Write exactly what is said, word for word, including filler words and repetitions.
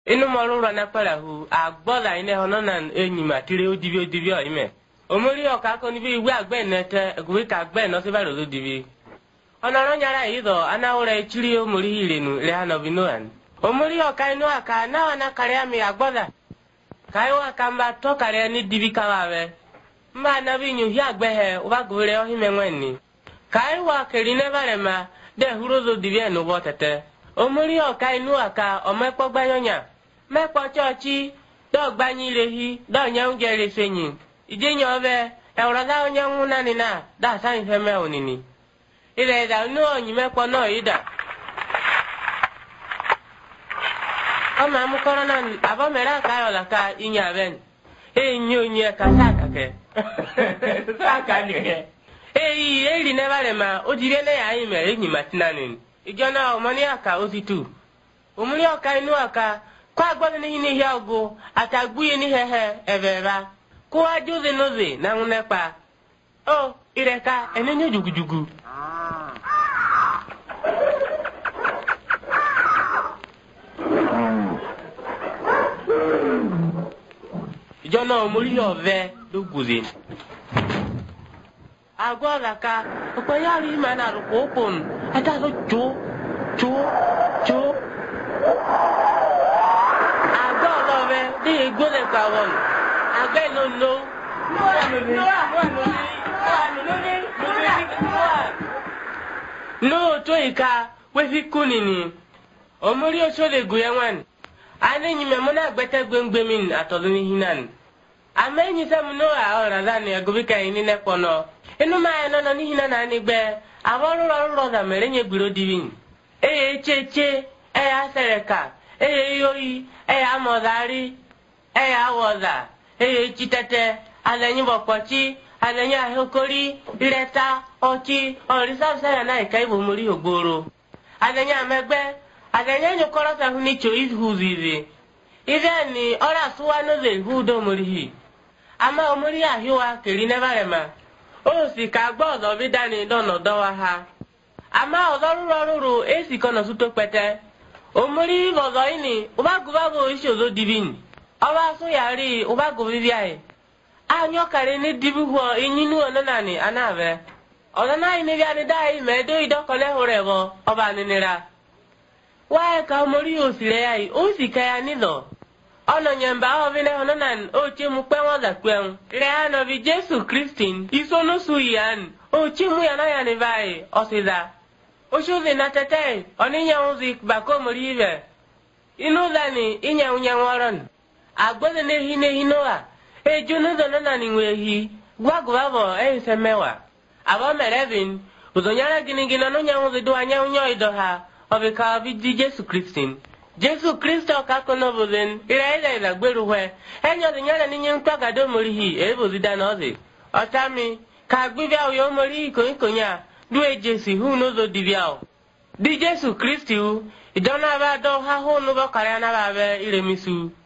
inu morura na parahu agbola ine hononan enyima tire odibi odibi o ime omori oka ko ni bi iwe agbe nete egubi ka agbe no se baro odibi onoro nyara ido anawura echiri omori irenu le hano binoan omori oka inu aka na wana kare ami agbola kai wa kamba to kare ni dibi kawawe mba na bi nyu hi agbe he uba gure o hime nwenni kai wa keri ne barema de hurozo dibi enu botete omori oka inu aka omepo gbanyonya mepo chochi do gbanyi rehi do nyaunje resenyi ijenyo obe ewrada onyanwu nani na da san feme onini ile da nu onyi mepo no ida ama mu korona aba mera ka yola ka inya ben e nyo nye ka saka ke saka ni ke e eri ne bare ma ojire ne ya ime enyi matinani ijona omoni aka ozitu omuri oka inu aka kwa gbodo ni ni ya ogo atagbuye ni hehe ebeba ko ajuze noze na ngunepa o ireka enenyo jugujugu ijona omuri ove duguze agwala ka okoyari mana ro popon ata so cho cho cho agwala ve de gole ka won agbe no no no no no no to ika we fi kunini omori o so le guyenwan anenyi memona gbete gbengbemin atoduni hinan amenyi samuno a ora dani agubika ini ne pono inu ma eno no ni hinan ani gbe aboru ro ro da merenye gbiro divin e cheche e asereka e yoyi e amodari e awoza e chitete alenyi bopochi alenyi ahokori ireta ochi orisa se na ikai bo muri ogboro alenyi amegbe alenyi nyukoro sa huni cho izuzizi iveni ora suwa no ze hudo murihi ama omori ahiwa keri nebarema o si ka gbodo bidani dono dowa ha ama odoruro ruru esi kono suto pete omori bozo ini ubagubago ishozo divin oba so yari ubago bibiae anyo kare ni dibuho inyinu onani anabe odana ini biani dai medo idokole horebo oba ninira wa ka omori osire ai o si ka ya nido ono nyamba ovine hononan o chimu kwenwa za kwen reano vi Jesu Kristin isono suyan o chimu yana yani vai osiza o shuzi na tete oninya uzi bako morive inu dani inya unya waron agbode ne hine hinoa e junu zonana ni wehi gwagwabo e semewa abo merevin uzonyara ginigina no nya uzi do anya unyo idoha obika vi Jesu Kristin Jesu Kristo kakono bozen ira ila ila gberuwe enyo zinyala ninyi ntwaga do morihi ebo zidana ozi otami ka gbibia uyo morihi ko ikonya duwe Jesu hu nozo dibiao di Jesu Kristo idona ba do ha hu no bakara na ba be ire misu